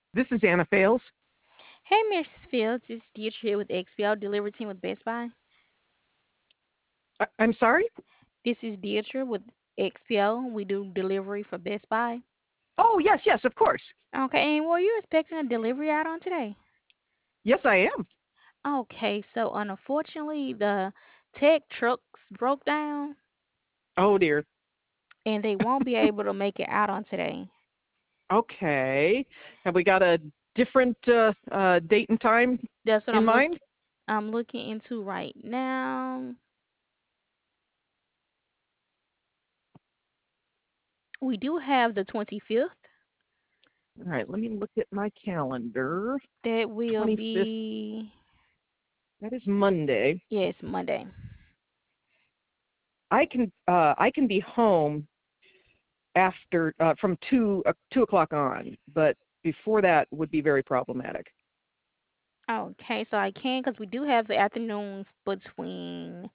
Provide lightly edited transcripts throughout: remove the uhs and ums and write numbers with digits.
This is Anna Fales. Hey, Mrs. Fields, this is Deirdre here with XPL Delivery Team with Best Buy. I'm sorry? This is Deirdre with XPL. We do delivery for Best Buy. Oh, yes, yes, of course. Okay, and were you expecting a delivery out on today? Yes, I am. Okay, so unfortunately, the tech trucks broke down Oh, dear. and they won't be able to make it out on today. Okay. Have we got a different date and time That's what in mind? I'm looking into right now. We do have the 25th. All right, let me look at my calendar. That will 25th, be, that is Monday. yes, Monday. I can be home after from 2 o'clock on, but before that would be very problematic. Okay, so I can because we do have the afternoons between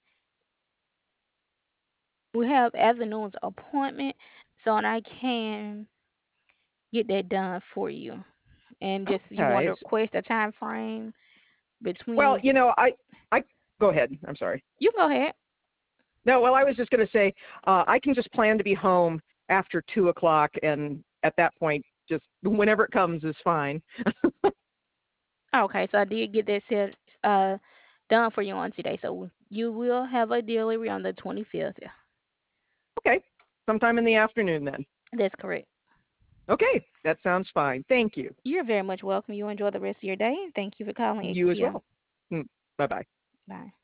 we have afternoons appointment, so and I can get that done for you. And just you want Okay. to request a time frame Well, between I go ahead. I'm sorry. you go ahead. No, well, I was just going to say, I can just plan to be home after 2 o'clock, and at that point, just whenever it comes is fine. Okay, so I did get that set done for you on today. So you will have a delivery on the 25th. Okay, sometime in the afternoon then. That's correct. Okay, that sounds fine. Thank you. You're very much welcome. You enjoy the rest of your day and thank you for calling You as XPO. well. Bye bye. Bye.